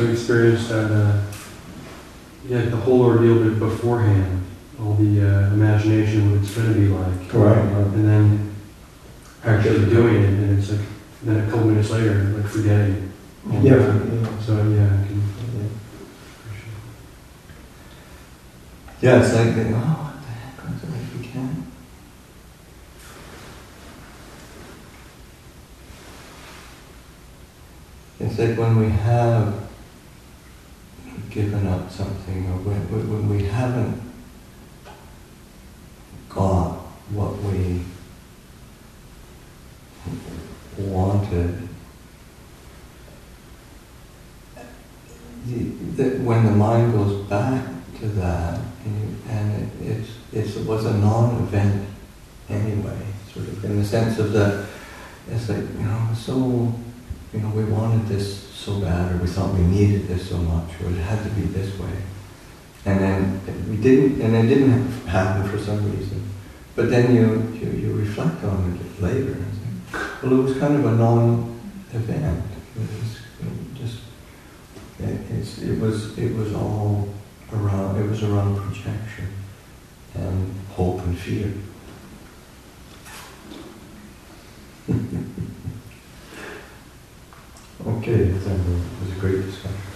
also experienced that, the whole ordeal beforehand, all the imagination of what it's going to be like. Right. And then actually doing it, and it's like, then a couple minutes later, like forgetting. Yeah. So yeah, I can. Yeah, it's like, oh, what the heck, what's it like we can't? It's like when we have given up something, or when we haven't got what we wanted, when the mind goes back to that, and it was a non-event anyway, sort of in the sense of that, it's like, so, we wanted this so bad, or we thought we needed this so much, or it had to be this way. And then we didn't, and it didn't happen for some reason. But then you reflect on it later and think, well, it was kind of a non-event. It was all around. It was around projection and hope and fear. Okay, it was a great discussion.